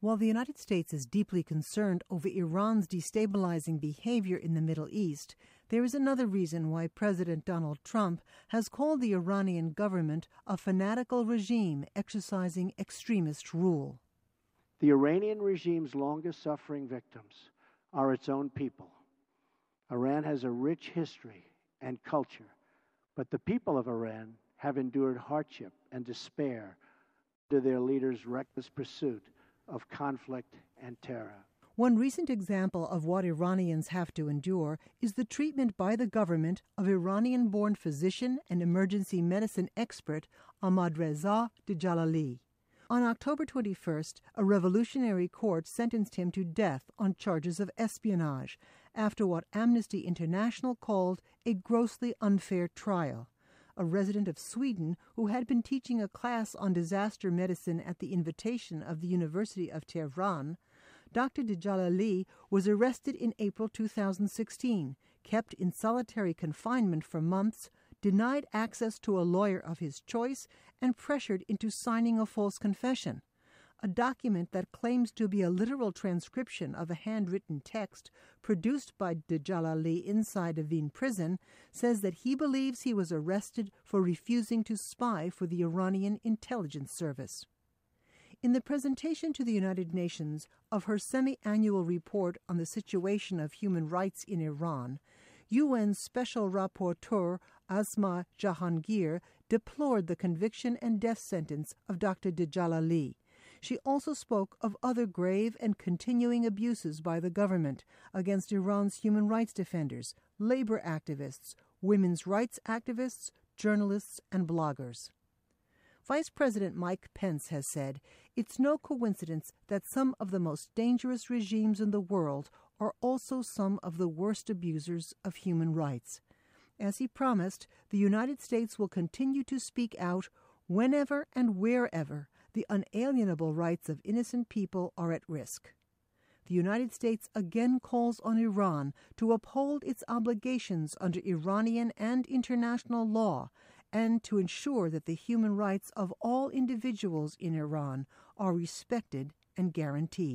While the United States is deeply concerned over Iran's destabilizing behavior in the Middle East, there is another reason why President Donald Trump has called the Iranian government a fanatical regime exercising extremist rule. The Iranian regime's longest-suffering victims are its own people. Iran has a rich history and culture, but the people of Iran have endured hardship and despair under their leaders' reckless pursuit of conflict and terror. One recent example of what Iranians have to endure is the treatment by the government of Iranian-born physician and emergency medicine expert Ahmadreza Djalali. On October 21st, a revolutionary court sentenced him to death on charges of espionage after what Amnesty International called a grossly unfair trial. A resident of Sweden who had been teaching a class on disaster medicine at the invitation of the University of Tehran, Dr. Djalali was arrested in April 2016, kept in solitary confinement for months, denied access to a lawyer of his choice, and pressured into signing a false confession. A document that claims to be a literal transcription of a handwritten text produced by Djalali inside a Wien prison says that he believes he was arrested for refusing to spy for the Iranian intelligence service. In the presentation to the United Nations of her semi-annual report on the situation of human rights in Iran, UN Special Rapporteur Asma Jahangir deplored the conviction and death sentence of Dr. Djalali. She also spoke of other grave and continuing abuses by the government against Iran's human rights defenders, labor activists, women's rights activists, journalists, and bloggers. Vice President Mike Pence has said, "It's no coincidence that some of the most dangerous regimes in the world are also some of the worst abusers of human rights." As he promised, the United States will continue to speak out whenever and wherever the unalienable rights of innocent people are at risk. The United States again calls on Iran to uphold its obligations under Iranian and international law and to ensure that the human rights of all individuals in Iran are respected and guaranteed.